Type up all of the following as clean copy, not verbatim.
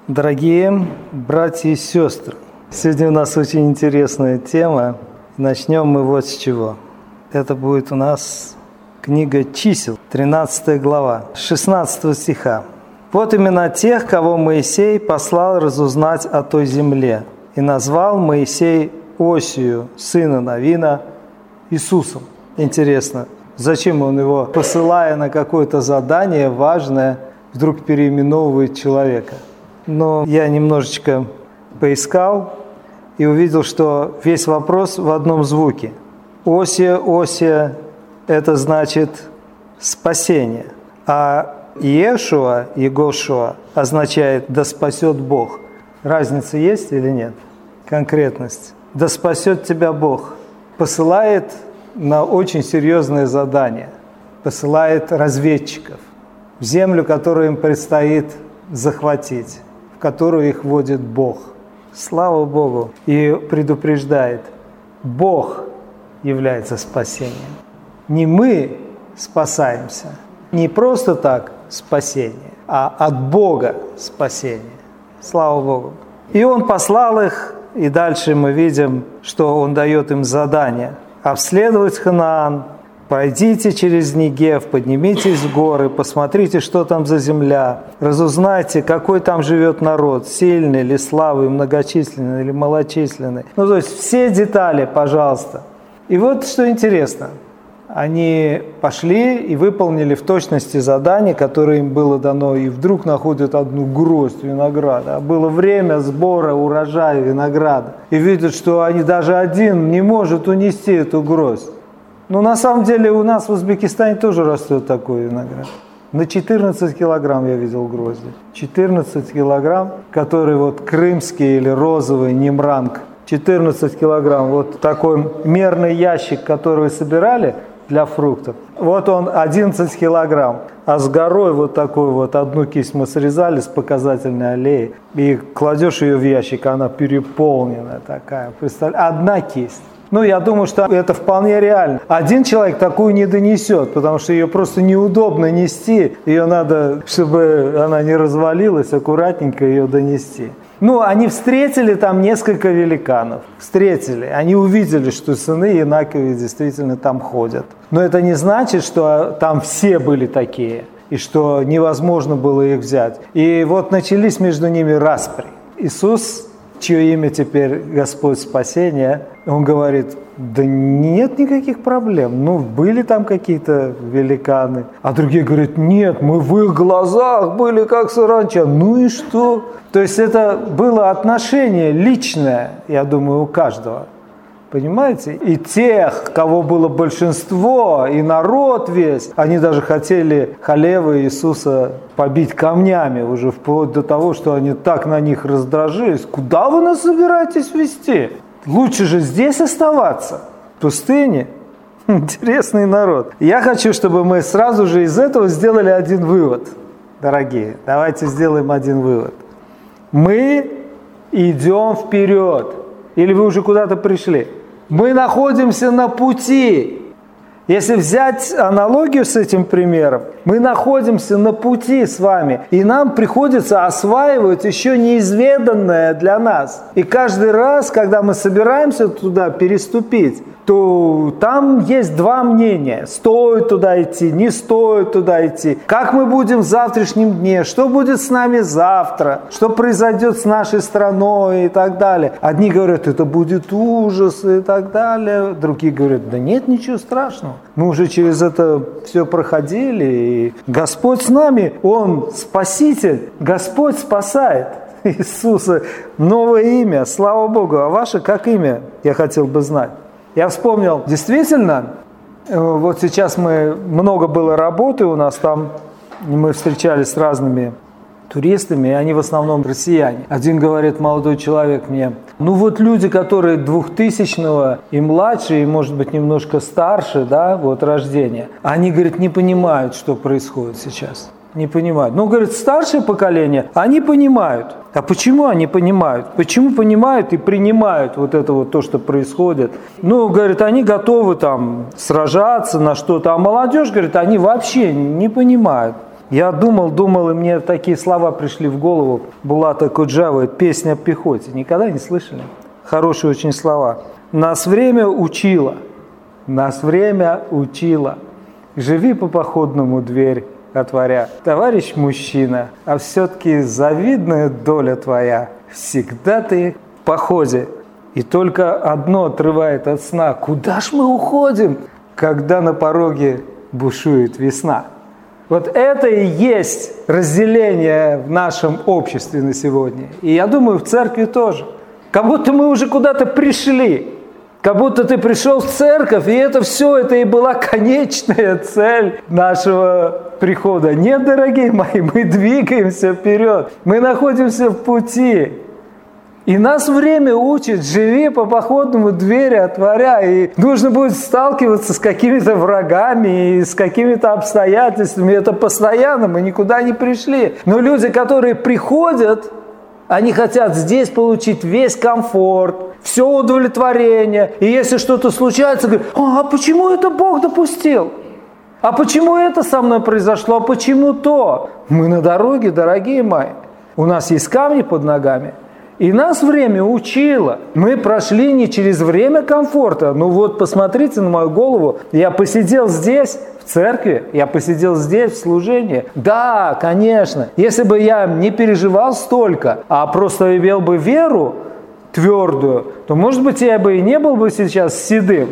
Дорогие братья и сестры, сегодня у нас очень интересная тема. Начнем мы вот с чего. Это будет у нас книга Чисел, 13 глава, 16 стиха. «Вот имена тех, кого Моисей послал разузнать о той земле, и назвал Моисей Осию, сына Навина, Иисусом». Интересно, зачем он его, посылая на какое-то задание важное, вдруг переименовывает человека? Но я немножечко поискал и увидел, что весь вопрос в одном звуке. Осия, Осия – это значит спасение, а Иешуа, Егошуа означает «да спасет Бог». Разница есть или нет? Конкретность. «Да спасет тебя Бог» посылает на очень серьезное задание, посылает разведчиков в землю, которую им предстоит захватить, в которую их водит Бог. Слава Богу! И предупреждает, Бог является спасением. Не мы спасаемся, не просто так спасение, а от Бога спасение. Слава Богу! И Он послал их, и дальше мы видим, что Он дает им задание обследовать Ханаан. Пройдите через Негев, поднимитесь в горы, посмотрите, что там за земля, разузнайте, какой там живет народ, сильный или слабый, многочисленный или малочисленный. То есть все детали, пожалуйста. И вот что интересно. Они пошли и выполнили в точности задание, которое им было дано, и вдруг находят одну гроздь винограда. Было время сбора урожая винограда. И видят, что они даже один не может унести эту гроздь. Но на самом деле у нас в Узбекистане тоже растет такой виноград. На 14 килограмм я видел грозди. 14 килограмм, который вот крымский или розовый немранг. 14 килограмм. Вот такой мерный ящик, который собирали для фруктов. Вот он 11 килограмм. А с горой вот такой вот одну кисть мы срезали с показательной аллеи. И кладешь ее в ящик, она переполненная такая. Представляете? Одна кисть. Я думаю, что это вполне реально. Один человек такую не донесет, потому что ее просто неудобно нести. Ее надо, чтобы она не развалилась, аккуратненько ее донести. Они встретили там несколько великанов. Встретили. Они увидели, что сыны Инакови действительно там ходят. Но это не значит, что там все были такие, и что невозможно было их взять. И вот начались между ними распри. Иисус, чье имя теперь Господь спасения, Он говорит, да нет никаких проблем. Были там какие-то великаны. А другие говорят, нет, мы в их глазах были как саранча. И что? То есть это было отношение личное, я думаю, у каждого. Понимаете? И тех, кого было большинство, и народ весь, они даже хотели Халева Иисуса побить камнями, уже вплоть до того, что они так на них раздражились. Куда вы нас собираетесь везти? Лучше же здесь оставаться, в пустыне. Интересный народ. Я хочу, чтобы мы сразу же из этого сделали один вывод. Дорогие, давайте сделаем один вывод. Мы идем вперед. Или вы уже куда-то пришли? Мы находимся на пути. Если взять аналогию с этим примером, мы находимся на пути с вами, и нам приходится осваивать еще неизведанное для нас. И каждый раз, когда мы собираемся туда переступить, то там есть два мнения. Стоит туда идти, не стоит туда идти. Как мы будем в завтрашнем дне, что будет с нами завтра, что произойдет с нашей страной и так далее. Одни говорят, это будет ужас и так далее. Другие говорят, да нет ничего страшного. Мы уже через это все проходили, и Господь с нами, Он Спаситель, Господь спасает. Иисуса новое имя, слава Богу. А ваше как имя, я хотел бы знать. Я вспомнил, действительно, вот сейчас много было работы у нас там, мы встречались с разными туристами, и они в основном россияне. Один говорит, молодой человек мне, люди, которые 2000-го и младше, и, может быть, немножко старше, рождения, они, говорит, не понимают, что происходит сейчас. Не понимают. Говорит, старшее поколение, они понимают. А почему они понимают? Почему понимают и принимают вот это вот то, что происходит? Говорит, они готовы там сражаться на что-то, а молодежь, говорит, они вообще не понимают. Я думал, и мне такие слова пришли в голову. Булата Куджавы, «Песня о пехоте». Никогда не слышали? Хорошие очень слова. Нас время учило. Живи по походному, дверь отворя. Товарищ мужчина, а все-таки завидная доля твоя. Всегда ты в походе. И только одно отрывает от сна. Куда ж мы уходим, когда на пороге бушует весна? Вот это и есть разделение в нашем обществе на сегодня. И я думаю, в церкви тоже. Как будто мы уже куда-то пришли. Как будто ты пришел в церковь, и это все, это и была конечная цель нашего прихода. Нет, дорогие мои, мы двигаемся вперед. Мы находимся в пути. И нас время учит, живи по походному, двери отворя. И нужно будет сталкиваться с какими-то врагами и с какими-то обстоятельствами. Это постоянно, мы никуда не пришли. Но люди, которые приходят, они хотят здесь получить весь комфорт, все удовлетворение. И если что-то случается, говорят: а почему это Бог допустил? А почему это со мной произошло? А почему то? Мы на дороге, дорогие мои. У нас есть камни под ногами. И нас время учило. Мы прошли не через время комфорта. Ну вот, посмотрите на мою голову. Я посидел здесь, в церкви, я посидел здесь, в служении. Да, конечно. Если бы я не переживал столько, а просто имел бы веру твердую, то, может быть, я бы и не был бы сейчас седым.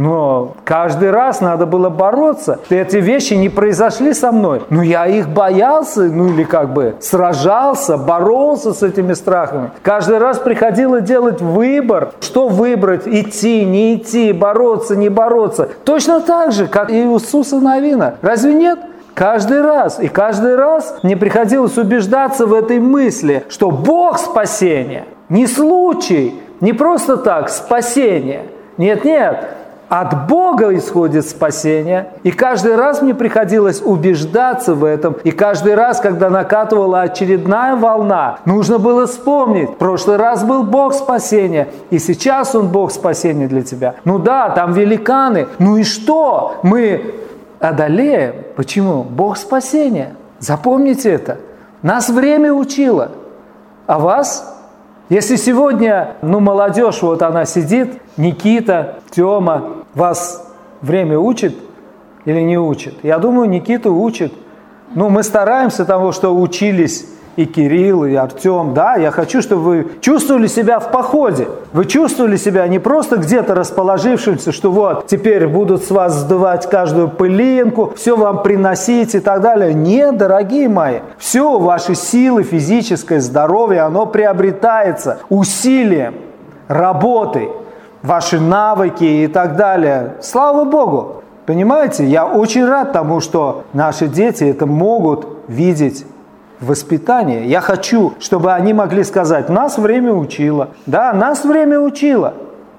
Но каждый раз надо было бороться. Эти вещи не произошли со мной. Но я их боялся, или сражался, боролся с этими страхами. Каждый раз приходилось делать выбор. Что выбрать? Идти, не идти, бороться, не бороться. Точно так же, как и Иисуса Навина. Разве нет? Каждый раз. И каждый раз мне приходилось убеждаться в этой мысли, что Бог спасения не случай, не просто так, спасение. Нет. От Бога исходит спасение. И каждый раз мне приходилось убеждаться в этом. И каждый раз, когда накатывала очередная волна, нужно было вспомнить: в прошлый раз был Бог спасения, и сейчас Он Бог спасения для тебя. Ну да, там великаны. Ну и что? Мы одолеем. Почему? Бог спасения. Запомните это. Нас время учило. А вас? Если сегодня, молодежь, вот она сидит, Никита, Тёма, вас время учит или не учит? Я думаю, Никита учит. Мы стараемся того, что учились и Кирилл, и Артем. Да, я хочу, чтобы вы чувствовали себя в походе. Вы чувствовали себя не просто где-то расположившимся, что вот теперь будут с вас сдувать каждую пылинку, все вам приносить и так далее. Нет, дорогие мои, все, ваши силы, физическое здоровье, оно приобретается усилием, работой, ваши навыки и так далее. Слава Богу! Понимаете, я очень рад тому, что наши дети это могут видеть в воспитании. Я хочу, чтобы они могли сказать: нас время учило. Да, нас время учило.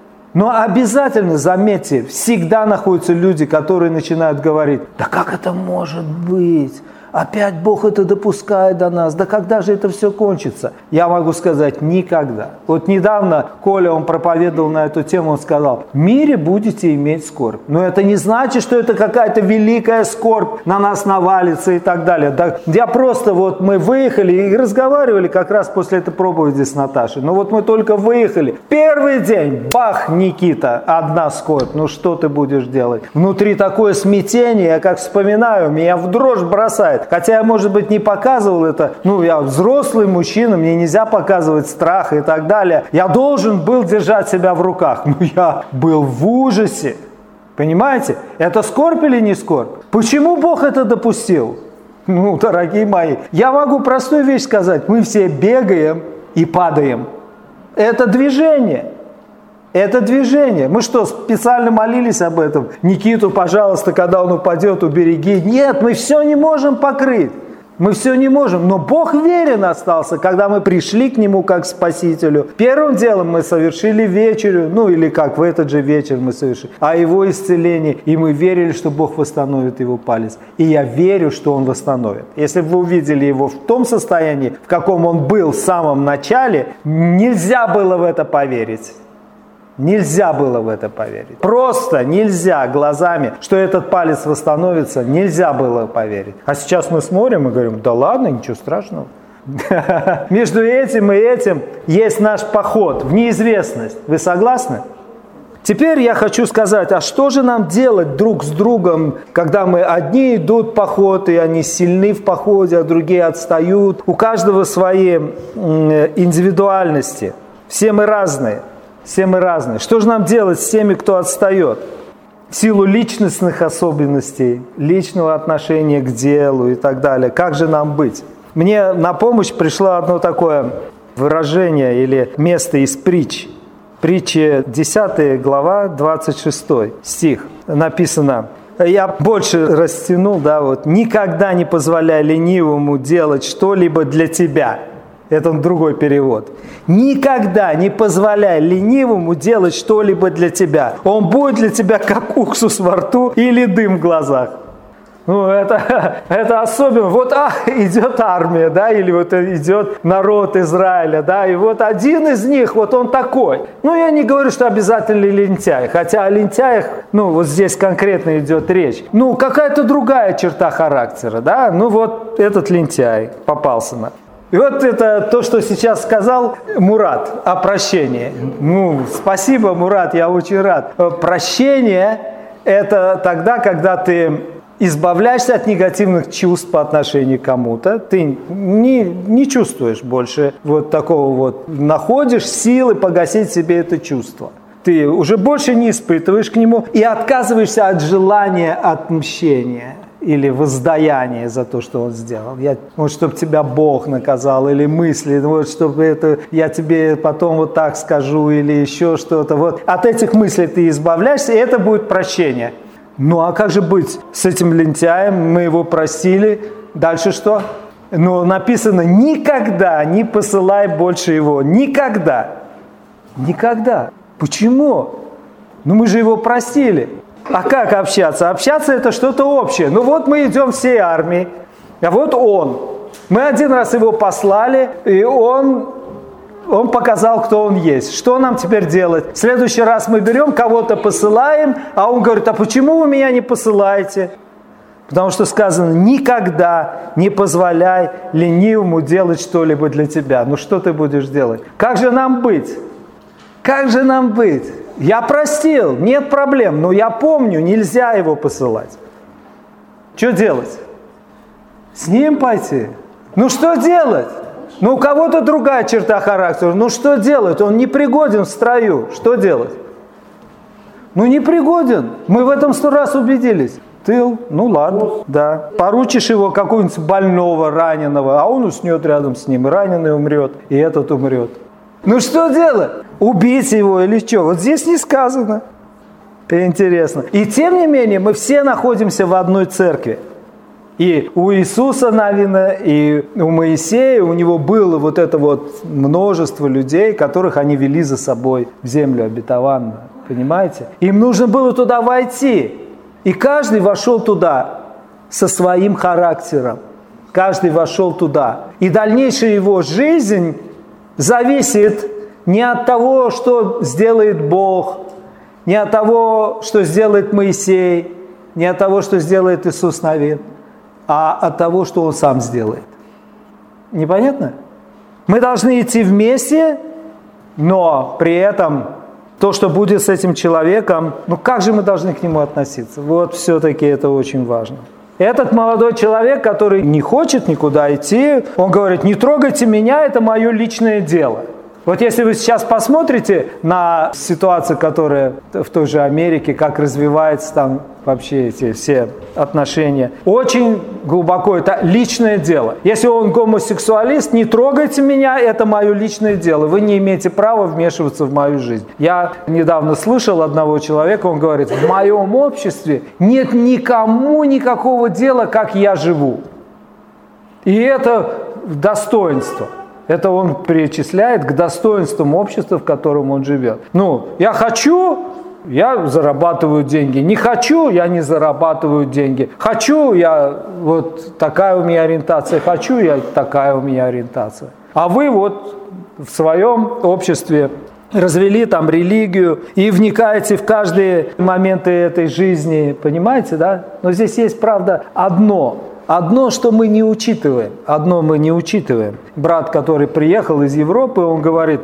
Но обязательно, заметьте, всегда находятся люди, которые начинают говорить: да как это может быть? Опять Бог это допускает до нас. Да когда же это все кончится? Я могу сказать: никогда. Вот недавно Коля, он проповедовал на эту тему, он сказал: в мире будете иметь скорбь. Но это не значит, что это какая-то великая скорбь на нас навалится и так далее. Да, я просто мы выехали и разговаривали как раз после этой проповеди с Наташей. Мы только выехали. Первый день, бах, Никита, одна скорбь. Что ты будешь делать? Внутри такое смятение, я как вспоминаю, меня в дрожь бросает. Хотя я, может быть, не показывал это. Я взрослый мужчина, мне нельзя показывать страх и так далее. Я должен был держать себя в руках. Я был в ужасе. Понимаете? Это скорбь или не скорбь? Почему Бог это допустил? Дорогие мои, я могу простую вещь сказать. Мы все бегаем и падаем. Это движение. Это движение. Мы что, специально молились об этом? Никиту, пожалуйста, когда он упадет, убереги. Нет, мы все не можем покрыть. Мы все не можем. Но Бог верен остался, когда мы пришли к Нему как к Спасителю. Первым делом мы совершили вечерю, или как в этот же вечер мы совершили, о Его исцелении. И мы верили, что Бог восстановит его палец. И я верю, что Он восстановит. Если бы вы увидели его в том состоянии, в каком он был в самом начале, нельзя было в это поверить. Нельзя было в это поверить. Просто нельзя глазами, что этот палец восстановится, нельзя было поверить. А сейчас мы смотрим и говорим, да ладно, ничего страшного. Между этим и этим есть наш поход в неизвестность. Вы согласны? Теперь я хочу сказать, а что же нам делать друг с другом, когда мы одни идут в поход, и они сильны в походе, а другие отстают? У каждого свои индивидуальности. Все мы разные. Все мы разные. Что же нам делать с теми, кто отстает? В силу личностных особенностей, личного отношения к делу и так далее. Как же нам быть? Мне на помощь пришло одно такое выражение или место из притч. Притчи 10 глава, 26 стих. Написано, я больше растянул, «Никогда не позволяй ленивому делать что-либо для тебя». Это другой перевод. Никогда не позволяй ленивому делать что-либо для тебя. Он будет для тебя как уксус во рту или дым в глазах. Это особенно. Идет армия, или идет народ Израиля, и один из них, он такой. Я не говорю, что обязательно лентяй, хотя о лентяях, здесь конкретно идет речь. Какая-то другая черта характера, этот лентяй попался нам. И это то, что сейчас сказал Мурат о прощении. Спасибо, Мурат, я очень рад. Прощение – это тогда, когда ты избавляешься от негативных чувств по отношению к кому-то. Ты не чувствуешь больше такого находишь силы погасить себе это чувство. Ты уже больше не испытываешь к нему и отказываешься от желания отмщения. Или воздаяние за то, что он сделал. Чтобы тебя Бог наказал, или мысли, чтобы я тебе потом так скажу, или еще что-то. От этих мыслей ты избавляешься, и это будет прощение. А как же быть с этим лентяем? Мы его простили. Дальше что? Написано, никогда не посылай больше его. Никогда. Никогда. Почему? Мы же его простили. А как общаться? Общаться – это что-то общее. Мы идем всей армией, а он. Мы один раз его послали, и он показал, кто он есть. Что нам теперь делать? В следующий раз мы берем, кого-то посылаем, а он говорит, а почему вы меня не посылаете? Потому что сказано, никогда не позволяй ленивому делать что-либо для тебя. Что ты будешь делать? Как же нам быть? Как же нам быть? Я простил, нет проблем, но я помню, нельзя его посылать. Что делать? С ним пойти? Что делать? У кого-то другая черта характера. Что делать? Он непригоден в строю. Что делать? Непригоден. Мы в этом 100 раз убедились. Тыл, ладно, да. Поручишь его какого-нибудь больного, раненого, а он уснет рядом с ним. И раненый умрет, и этот умрет. Что делать? Убить его или что? Здесь не сказано. Интересно. И тем не менее, мы все находимся в одной церкви. И у Иисуса Навина, и у Моисея, у него было это множество людей, которых они вели за собой в землю обетованную. Понимаете? Им нужно было туда войти. И каждый вошел туда со своим характером. Каждый вошел туда. И дальнейшая его жизнь зависит не от того, что сделает Бог, не от того, что сделает Моисей, не от того, что сделает Иисус Навин, а от того, что Он сам сделает. Непонятно? Мы должны идти вместе, но при этом то, что будет с этим человеком, как же мы должны к нему относиться? Все-таки это очень важно. Этот молодой человек, который не хочет никуда идти, он говорит, не трогайте меня, это мое личное дело. Если вы сейчас посмотрите на ситуацию, которая в той же Америке, как развиваются там вообще эти все отношения, очень глубоко это личное дело. Если он гомосексуалист, не трогайте меня, это мое личное дело. Вы не имеете права вмешиваться в мою жизнь. Я недавно слышал одного человека, он говорит, в моем обществе нет никому никакого дела, как я живу. И это достоинство. Это он причисляет к достоинствам общества, в котором он живет. Я хочу, я зарабатываю деньги. Не хочу, я не зарабатываю деньги. Хочу, я такая у меня ориентация. Хочу, я такая у меня ориентация. А вы в своем обществе развели там религию и вникаете в каждые моменты этой жизни, понимаете, да? Но здесь есть, правда, одно, что мы не учитываем. Одно мы не учитываем. Брат, который приехал из Европы, он говорит,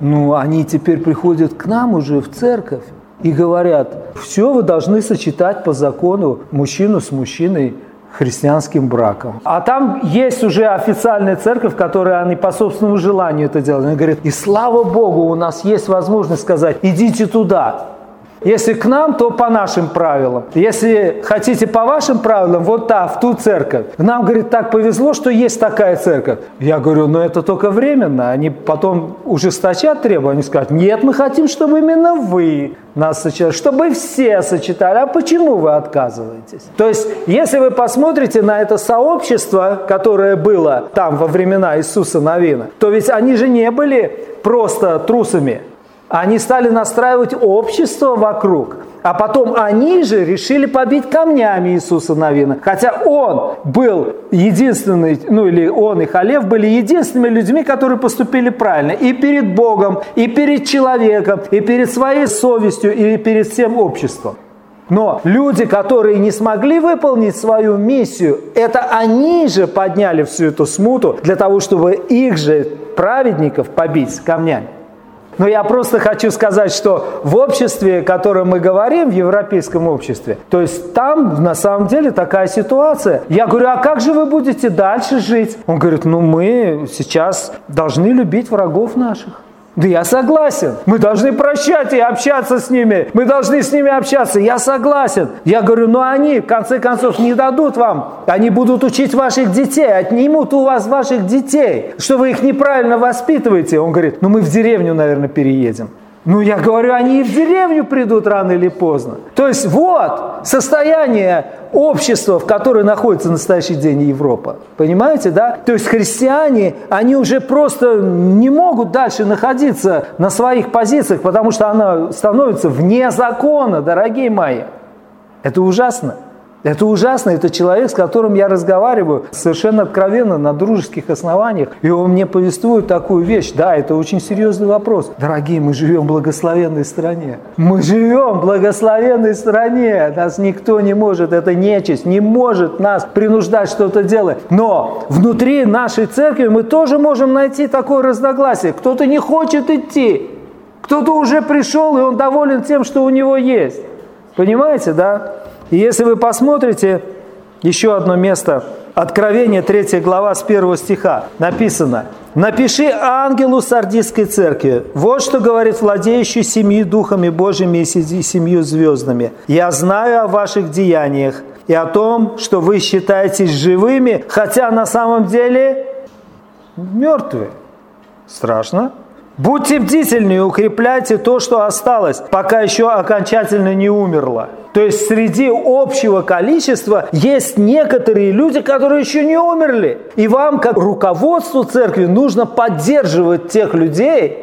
они теперь приходят к нам уже в церковь и говорят, все вы должны сочетать по закону мужчину с мужчиной христианским браком. А там есть уже официальная церковь, в которой они по собственному желанию это делают. Они говорят, и слава Богу, у нас есть возможность сказать, идите туда. Если к нам, то по нашим правилам. Если хотите по вашим правилам, вот в ту церковь. Нам, говорит, так повезло, что есть такая церковь. Я говорю, это только временно. Они потом ужесточат требования. Они скажут, нет, мы хотим, чтобы именно вы нас сочетали, чтобы все сочетали. А почему вы отказываетесь? То есть, если вы посмотрите на это сообщество, которое было там во времена Иисуса Навина, то ведь они же не были просто трусами. Они стали настраивать общество вокруг, а потом они же решили побить камнями Иисуса Навина. Хотя он был единственный, или он и Халев были единственными людьми, которые поступили правильно. И перед Богом, и перед человеком, и перед своей совестью, и перед всем обществом. Но люди, которые не смогли выполнить свою миссию, это они же подняли всю эту смуту для того, чтобы их же праведников побить камнями. Но я просто хочу сказать, что в обществе, о котором мы говорим, в европейском обществе, то есть там на самом деле такая ситуация. Я говорю, а как же вы будете дальше жить? Он говорит, мы сейчас должны любить врагов наших. Да я согласен. Мы должны прощать и общаться с ними. Мы должны с ними общаться. Я согласен. Я говорю, они в конце концов не дадут вам. Они будут учить ваших детей, отнимут у вас ваших детей, что вы их неправильно воспитываете. Он говорит, мы в деревню, наверное, переедем. Я говорю, они и в деревню придут рано или поздно. То есть вот состояние общества, в котором находится в настоящий день Европа. Понимаете, да? То есть христиане, они уже просто не могут дальше находиться на своих позициях, потому что она становится вне закона, дорогие мои. Это ужасно. Это ужасно. Это человек, с которым я разговариваю совершенно откровенно, на дружеских основаниях. И он мне повествует такую вещь. Да, это очень серьезный вопрос. Дорогие, мы живем в благословенной стране. Мы живем в благословенной стране. Нас никто не может, эта нечисть не может нас принуждать что-то делать. Но внутри нашей церкви мы тоже можем найти такое разногласие. Кто-то не хочет идти. Кто-то уже пришел, и он доволен тем, что у него есть. Понимаете, да? И если вы посмотрите еще одно место, Откровение, 3 глава, с 1 стиха, написано: «Напиши ангелу Сардисской церкви, вот что говорит владеющий 7 духами Божьими и 7 звездами. Я знаю о ваших деяниях и о том, что вы считаетесь живыми, хотя на самом деле мертвы». Страшно. «Будьте бдительны и укрепляйте то, что осталось, пока еще окончательно не умерло». То есть среди общего количества есть некоторые люди, которые еще не умерли. И вам, как руководству церкви, нужно поддерживать тех людей,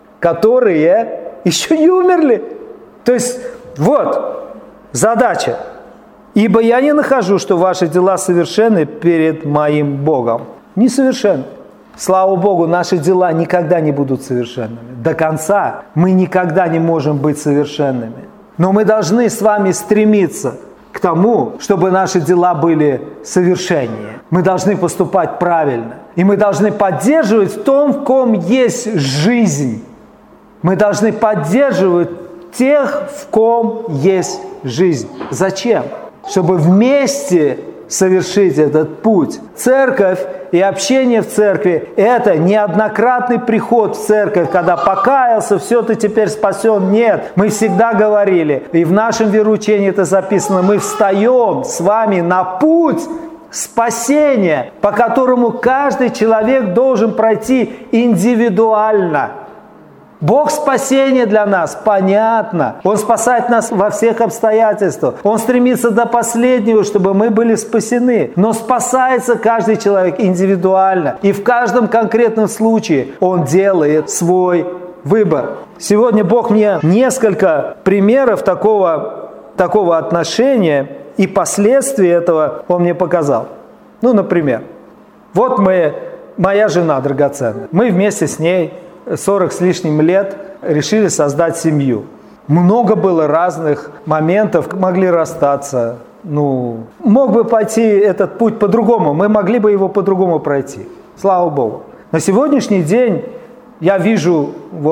которые еще не умерли. То есть вот задача. «Ибо я не нахожу, что ваши дела совершенны перед моим Богом». Несовершенны. Слава Богу, наши дела никогда не будут совершенными. До конца мы никогда не можем быть совершенными. Но мы должны с вами стремиться к тому, чтобы наши дела были совершеннее. Мы должны поступать правильно. И мы должны поддерживать в том, в ком есть жизнь. Мы должны поддерживать тех, в ком есть жизнь. Зачем? Чтобы вместе совершить этот путь. Церковь и общение в церкви – это неоднократный приход в церковь, когда покаялся, все, ты теперь спасен. Нет, мы всегда говорили, и в нашем вероучении это записано, мы встаем с вами на путь спасения, по которому каждый человек должен пройти индивидуально. Бог спасения для нас, понятно. Он спасает нас во всех обстоятельствах. Он стремится до последнего, чтобы мы были спасены. Но спасается каждый человек индивидуально. И в каждом конкретном случае он делает свой выбор. Сегодня Бог мне несколько примеров такого отношения и последствий этого Он мне показал. Например, вот моя жена драгоценная. Мы вместе с ней 40 с лишним лет решили создать семью. Много было разных моментов, могли расстаться. Мог бы пойти этот путь по-другому, мы могли бы его по-другому пройти. Слава Богу. На сегодняшний день я вижу,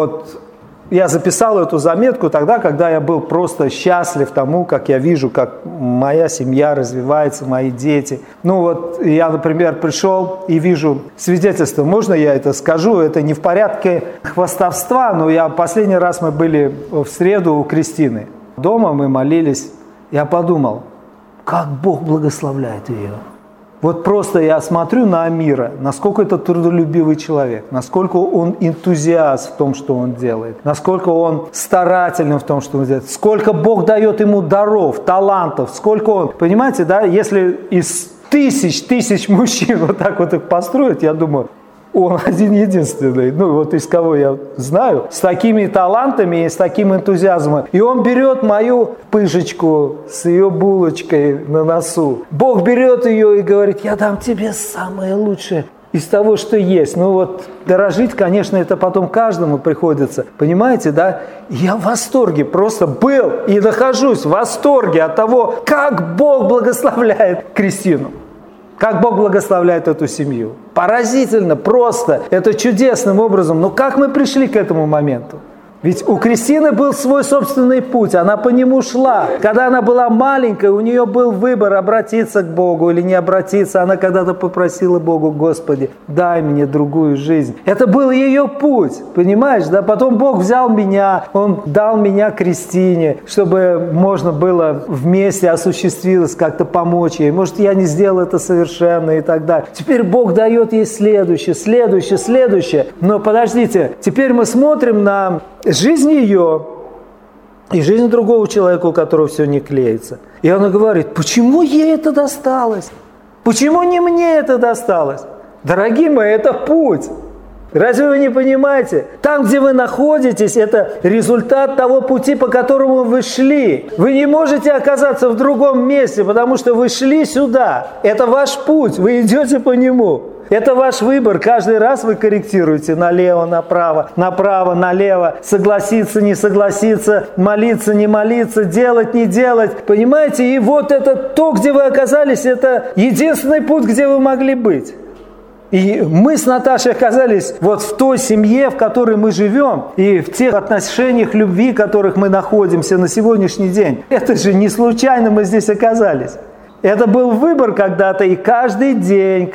я записал эту заметку тогда, когда я был просто счастлив тому, как я вижу, как моя семья развивается, мои дети. Я, например, пришел и вижу свидетельство. Можно я это скажу? Это не в порядке хвастовства, но последний раз мы были в среду у Кристины. Дома мы молились. Я подумал, как Бог благословляет ее. Просто я смотрю на Амира, насколько это трудолюбивый человек, насколько он энтузиаст в том, что он делает, насколько он старательный в том, что он делает, сколько Бог дает ему даров, талантов, сколько он... Понимаете, да, если из тысяч мужчин их построить, я думаю, он один-единственный, из кого я знаю, с такими талантами и с таким энтузиазмом. И он берет мою пышечку с ее булочкой на носу. Бог берет ее и говорит, я дам тебе самое лучшее из того, что есть. Дорожить, конечно, это потом каждому приходится. Понимаете, да? Я в восторге просто был и нахожусь в восторге от того, как Бог благословляет Кристину. Как Бог благословляет эту семью. Поразительно, просто. Это чудесным образом. Но как мы пришли к этому моменту? Ведь у Кристины был свой собственный путь, она по нему шла. Когда она была маленькой, у нее был выбор, обратиться к Богу или не обратиться. Она когда-то попросила Богу, Господи, дай мне другую жизнь. Это был ее путь, понимаешь? Да? Потом Бог взял меня, Он дал меня Кристине, чтобы можно было вместе осуществилось, как-то помочь ей. Может, я не сделал это совершенно и так далее. Теперь Бог дает ей следующее. Но подождите, теперь мы смотрим на жизнь ее и жизнь другого человека, у которого все не клеится. И она говорит, почему ей это досталось? Почему не мне это досталось? Дорогие мои, это путь. Разве вы не понимаете? Там, где вы находитесь, это результат того пути, по которому вы шли. Вы не можете оказаться в другом месте, потому что вы шли сюда. Это ваш путь, вы идете по нему. Это ваш выбор. Каждый раз вы корректируете налево, направо, налево, согласиться, не согласиться, молиться, не молиться, делать, не делать. Понимаете? И это то, где вы оказались, это единственный путь, где вы могли быть. И мы с Наташей оказались в той семье, в которой мы живем, и в тех отношениях любви, в которых мы находимся на сегодняшний день. Это же не случайно мы здесь оказались. Это был выбор когда-то, и каждый день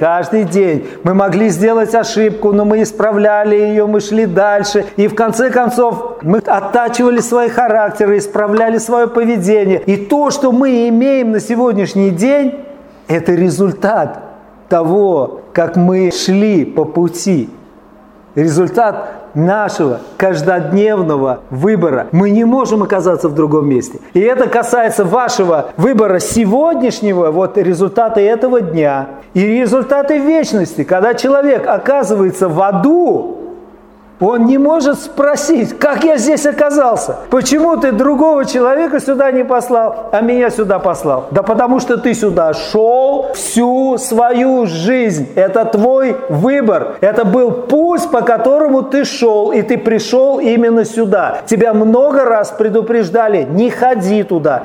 мы могли сделать ошибку, но мы исправляли ее, мы шли дальше. И в конце концов мы оттачивали свои характеры, исправляли свое поведение. И то, что мы имеем на сегодняшний день, это результат того, как мы шли по пути. Результат нашего каждодневного выбора. Мы не можем оказаться в другом месте. И это касается вашего выбора сегодняшнего, результата этого дня и результаты вечности. Когда человек оказывается в аду, он не может спросить, как я здесь оказался? Почему ты другого человека сюда не послал, а меня сюда послал? Да потому что ты сюда шел всю свою жизнь. Это твой выбор. Это был путь, по которому ты шел, и ты пришел именно сюда. Тебя много раз предупреждали, не ходи туда,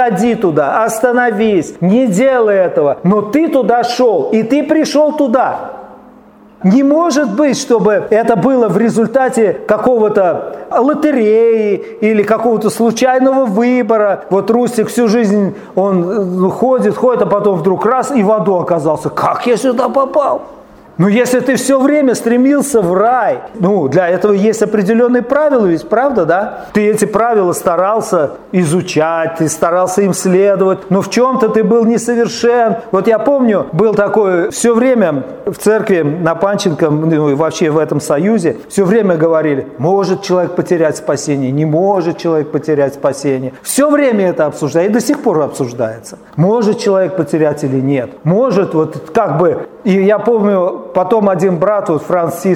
остановись, не делай этого. Но ты туда шел, и ты пришел туда. Не может быть, чтобы это было в результате какого-то лотереи или какого-то случайного выбора. Рустик всю жизнь, он ходит, а потом вдруг раз и в аду оказался. Как я сюда попал? Если ты все время стремился в рай, для этого есть определенные правила, ведь правда, да? Ты эти правила старался изучать, ты старался им следовать, но в чем-то ты был несовершен. Я помню, был такой, все время в церкви на Панченком, и вообще в этом союзе, все время говорили, может человек потерять спасение, не может человек потерять спасение. Все время это обсуждается, и до сих пор обсуждается. Может человек потерять или нет. Может, и я помню, потом один брат, Франц Сисон,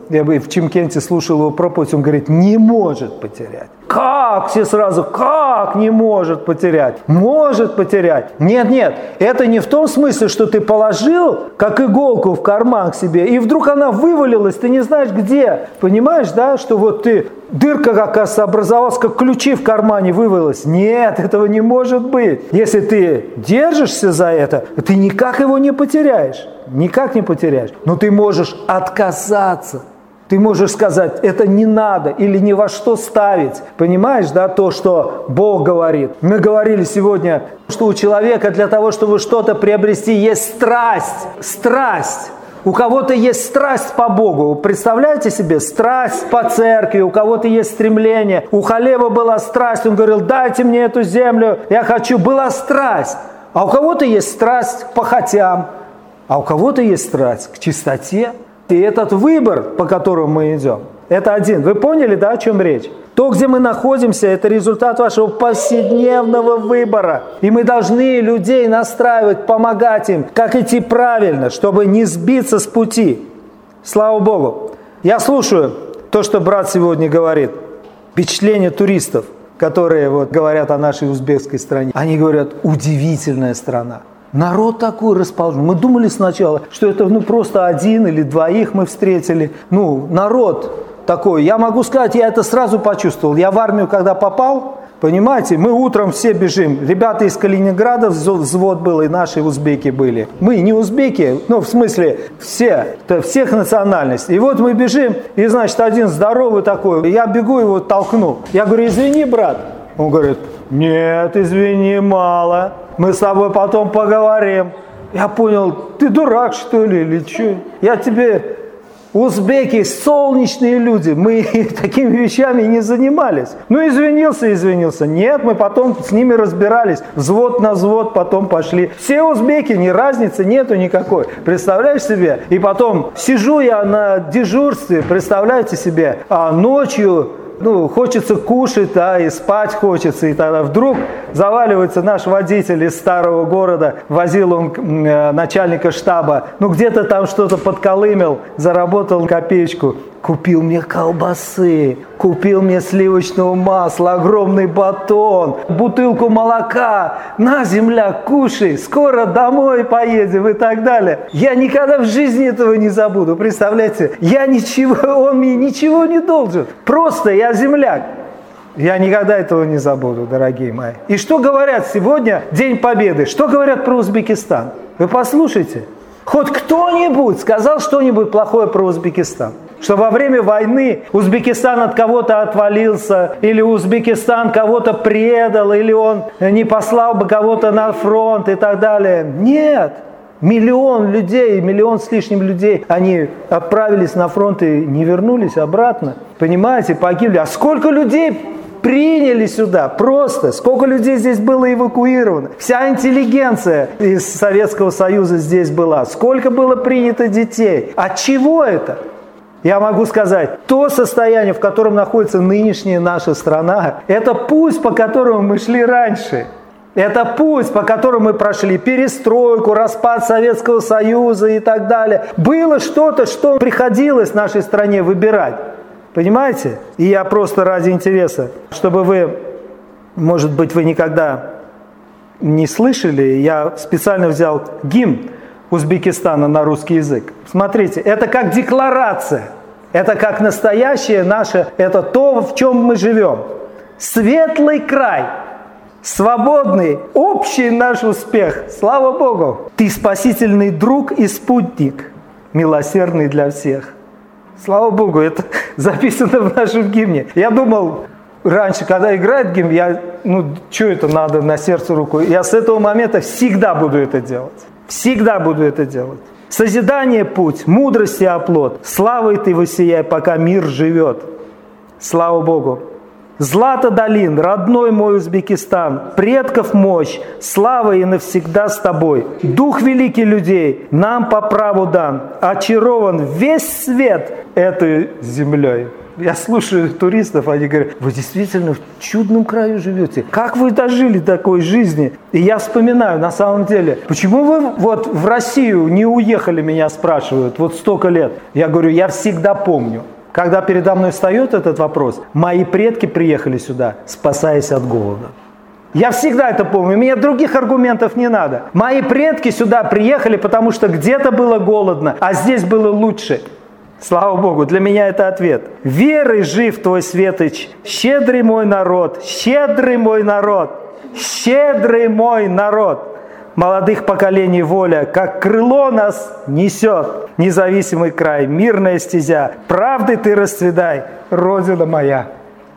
я бы в Чимкенте слушал его проповедь, он говорит, не может потерять. Как? Все сразу, как не может потерять? Может потерять. Нет, это не в том смысле, что ты положил, как иголку в карман к себе, и вдруг она вывалилась, ты не знаешь где. Понимаешь, да, что вот ты, дырка, оказывается, образовалась, как ключи в кармане вывалилась. Нет, этого не может быть. Если ты держишься за это, ты никак его не потеряешь. Никак не потеряешь. Но ты можешь отказаться. Ты можешь сказать, это не надо или ни во что ставить. Понимаешь, да, то, что Бог говорит. Мы говорили сегодня, что у человека для того, чтобы что-то приобрести, есть страсть. Страсть. У кого-то есть страсть по Богу. Представляете себе? Страсть по церкви. У кого-то есть стремление. У Халева была страсть. Он говорил, дайте мне эту землю. Я хочу. Была страсть. А у кого-то есть страсть к похотям. А у кого-то есть страсть к чистоте. И этот выбор, по которому мы идем, это один. Вы поняли, да, о чем речь? То, где мы находимся, это результат вашего повседневного выбора. И мы должны людей настраивать, помогать им, как идти правильно, чтобы не сбиться с пути. Слава Богу. Я слушаю то, что брат сегодня говорит. Впечатление туристов, которые вот говорят о нашей узбекской стране. Они говорят, удивительная страна. Народ такой расположен. Мы думали сначала, что это просто один или двоих мы встретили. Народ такой. Я могу сказать, я это сразу почувствовал. Я в армию когда попал, понимаете, мы утром все бежим. Ребята из Калининграда, взвод был, и наши узбеки были. Мы не узбеки, в смысле всех национальностей. И вот мы бежим, и, значит, один здоровый такой, я бегу, его толкну. Я говорю, извини, брат. Он говорит, нет, извини, мало. Мы с тобой потом поговорим. Я понял, ты дурак, что ли, или что? Я тебе... Узбеки, солнечные люди, мы такими вещами не занимались. Извинился. Нет, мы потом с ними разбирались. Взвод на взвод потом пошли. Все узбеки, ни разницы нету никакой. Представляешь себе? И потом сижу я на дежурстве, представляете себе, а ночью... хочется кушать, и спать хочется. И тогда вдруг заваливается наш водитель из старого города. Возил он начальника штаба. Где-то там что-то подколымел, заработал копеечку. Купил мне колбасы, купил мне сливочного масла, огромный батон, бутылку молока. На, земляк, кушай, скоро домой поедем и так далее. Я никогда в жизни этого не забуду, представляете? Он мне ничего не должен. Просто я земляк. Я никогда этого не забуду, дорогие мои. И что говорят сегодня, День Победы? Что говорят про Узбекистан? Вы послушайте. Хоть кто-нибудь сказал что-нибудь плохое про Узбекистан? Что во время войны Узбекистан от кого-то отвалился, или Узбекистан кого-то предал, или он не послал бы кого-то на фронт и так далее. Нет. Миллион людей, миллион с лишним людей, они отправились на фронт и не вернулись обратно. Понимаете, погибли. А сколько людей приняли сюда, просто. Сколько людей здесь было эвакуировано. Вся интеллигенция из Советского Союза здесь была. Сколько было принято детей. От чего это? Я могу сказать, то состояние, в котором находится нынешняя наша страна, это путь, по которому мы шли раньше. Это путь, по которому мы прошли перестройку, распад Советского Союза и так далее. Было что-то, что приходилось нашей стране выбирать. Понимаете? И я просто ради интереса, чтобы вы, может быть, вы никогда не слышали, я специально взял гимн Узбекистана на русский язык. Смотрите, это как декларация, это как настоящее наше, это то, в чем мы живем. Светлый край, свободный, общий наш успех. Слава Богу! Ты спасительный друг и спутник, милосердный для всех. Слава Богу, это записано в нашем гимне. Я думал, раньше, когда играет гимн, что это надо на сердце руку? Я с этого момента всегда буду это делать. Всегда буду это делать. Созидание путь, мудрости оплот, славой ты воссияй, пока мир живет. Слава Богу. Злато долин, родной мой Узбекистан, предков мощь, слава и навсегда с тобой. Дух великий людей нам по праву дан, очарован весь свет этой землей. Я слушаю туристов, они говорят, вы действительно в чудном краю живете. Как вы дожили такой жизни? И я вспоминаю, на самом деле, почему вы вот в Россию не уехали, меня спрашивают, вот столько лет. Я говорю, я всегда помню. Когда передо мной встает этот вопрос, мои предки приехали сюда, спасаясь от голода. Я всегда это помню, мне других аргументов не надо. Мои предки сюда приехали, потому что где-то было голодно, а здесь было лучше. Слава Богу, для меня это ответ. Верой жив твой светоч, щедрый мой народ, щедрый мой народ, щедрый мой народ. Молодых поколений воля, как крыло нас несет. Независимый край, мирная стезя, правды ты расцветай, Родина моя.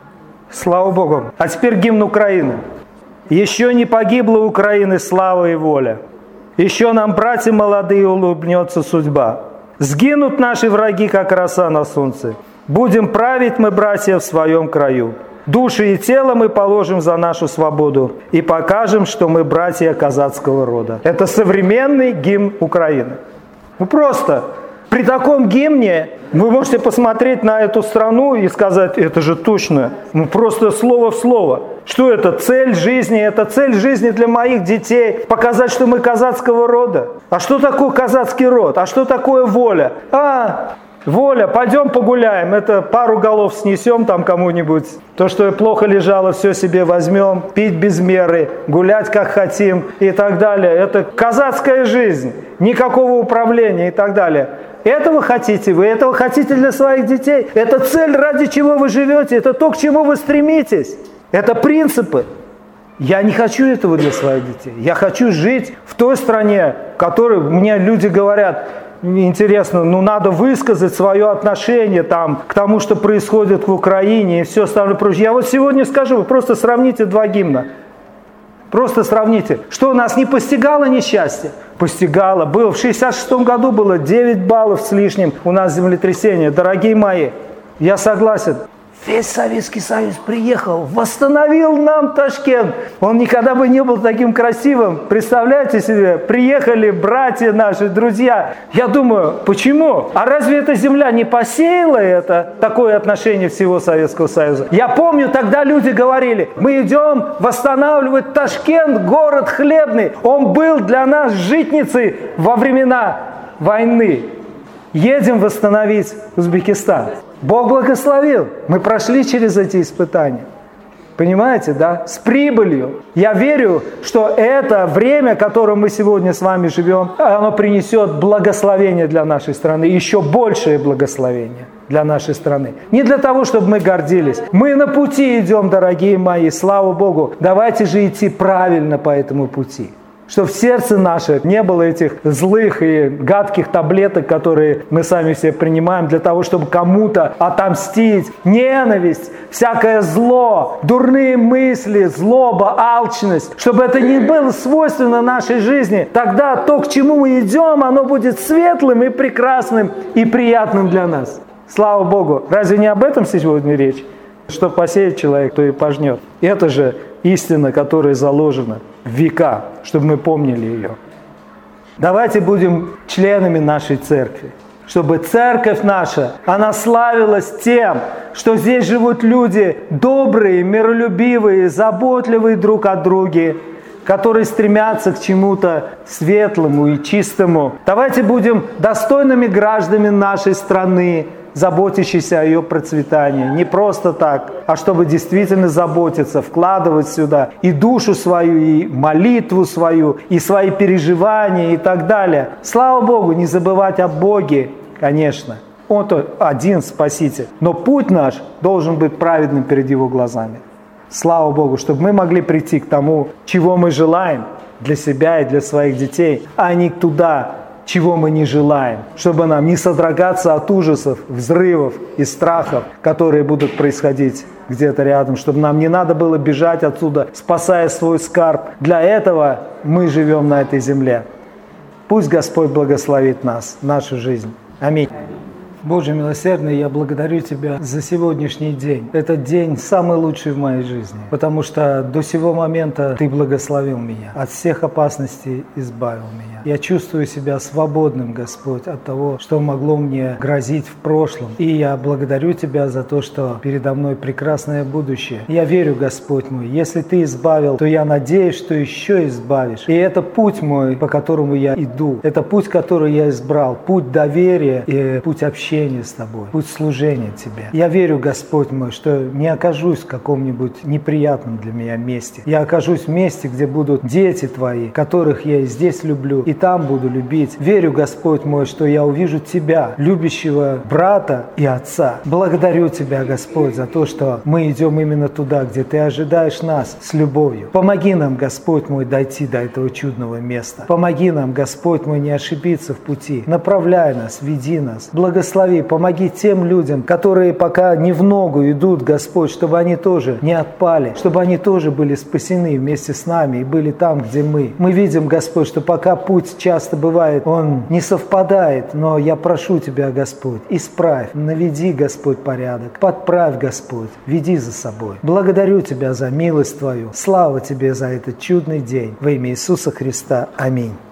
Слава Богу. А теперь гимн Украины. Еще не погибла Украины слава и воля. Еще нам, братья молодые, улыбнется судьба. Сгинут наши враги, как роса на солнце. Будем править мы, братья, в своем краю. Души и тело мы положим за нашу свободу и покажем, что мы братья казацкого рода. Это современный гимн Украины. Ну просто при таком гимне вы можете посмотреть на эту страну и сказать, это же точно, ну просто слово в слово. Что это? Цель жизни. Это цель жизни для моих детей. Показать, что мы казацкого рода. А что такое казацкий род? А что такое воля? Воля, пойдем погуляем, это пару голов снесем там кому-нибудь. То, что плохо лежало, все себе возьмем, пить без меры, гулять как хотим и так далее. Это казацкая жизнь, никакого управления и так далее. Этого хотите вы, этого хотите для своих детей. Это цель, ради чего вы живете, это то, к чему вы стремитесь. Это принципы. Я не хочу этого для своих детей. Я хочу жить в той стране, в которой мне люди говорят, интересно, надо высказать свое отношение там, к тому, что происходит в Украине и все остальное прочее. Я вот сегодня скажу, вы просто сравните два гимна. Просто сравните. Что нас не постигало несчастье? Постигало. Было в 66 году было 9 баллов с лишним у нас землетрясение. Дорогие мои, я согласен. Весь Советский Союз приехал, восстановил нам Ташкент. Он никогда бы не был таким красивым. Представляете себе, приехали братья наши, друзья. Я думаю, почему? А разве эта земля не посеяла это, такое отношение всего Советского Союза? Я помню, тогда люди говорили, мы идем восстанавливать Ташкент, город хлебный. Он был для нас житницей во времена войны. Едем восстановить Узбекистан. Бог благословил. Мы прошли через эти испытания. Понимаете, да? С прибылью. Я верю, что это время, в котором мы сегодня с вами живем, оно принесет благословение для нашей страны. Еще большее благословение для нашей страны. Не для того, чтобы мы гордились. Мы на пути идем, дорогие мои, слава Богу. Давайте же идти правильно по этому пути. Чтобы в сердце наше не было этих злых и гадких таблеток, которые мы сами все принимаем для того, чтобы кому-то отомстить. Ненависть, всякое зло, дурные мысли, злоба, алчность. Чтобы это не было свойственно нашей жизни. Тогда то, к чему мы идем, оно будет светлым и прекрасным и приятным для нас. Слава Богу. Разве не об этом сегодня речь? Что посеет человек, то и пожнет. Это же истина, которая заложена в века, чтобы мы помнили ее. Давайте будем членами нашей церкви, чтобы церковь наша, она славилась тем, что здесь живут люди добрые, миролюбивые, заботливые друг о друге, которые стремятся к чему-то светлому и чистому. Давайте будем достойными гражданами нашей страны, заботящийся о ее процветании. Не просто так, а чтобы действительно заботиться, вкладывать сюда и душу свою, и молитву свою, и свои переживания и так далее. Слава Богу, не забывать о Боге, конечно. Он один Спаситель. Но путь наш должен быть праведным перед Его глазами. Слава Богу, чтобы мы могли прийти к тому, чего мы желаем для себя и для своих детей, а не туда, чего мы не желаем, чтобы нам не содрогаться от ужасов, взрывов и страхов, которые будут происходить где-то рядом, чтобы нам не надо было бежать отсюда, спасая свой скарб. Для этого мы живем на этой земле. Пусть Господь благословит нас, нашу жизнь. Аминь. Боже милосердный, я благодарю Тебя за сегодняшний день. Этот день самый лучший в моей жизни, потому что до сего момента Ты благословил меня, от всех опасностей избавил меня. Я чувствую себя свободным, Господь, от того, что могло мне грозить в прошлом. И я благодарю Тебя за то, что передо мной прекрасное будущее. Я верю, Господь мой, если Ты избавил, то я надеюсь, что еще избавишь. И это путь мой, по которому я иду. Это путь, который я избрал. Путь доверия и путь общения с Тобой. Путь служения Тебе. Я верю, Господь мой, что не окажусь в каком-нибудь неприятном для меня месте. Я окажусь в месте, где будут дети Твои, которых я и здесь люблю, и там буду любить. Верю, Господь мой, что я увижу Тебя, любящего брата и отца. Благодарю Тебя, Господь, за то, что мы идем именно туда, где Ты ожидаешь нас с любовью. Помоги нам, Господь мой, дойти до этого чудного места. Помоги нам, Господь мой, не ошибиться в пути. Направляй нас, веди нас. Благослови, помоги тем людям, которые пока не в ногу идут, Господь, чтобы они тоже не отпали, чтобы они тоже были спасены вместе с нами и были там, где мы. Мы видим, Господь, что пока путь часто бывает, он не совпадает, но я прошу Тебя, Господь, исправь, наведи, Господь, порядок, подправь, Господь, веди за собой. Благодарю Тебя за милость Твою. Слава Тебе за этот чудный день. Во имя Иисуса Христа. Аминь.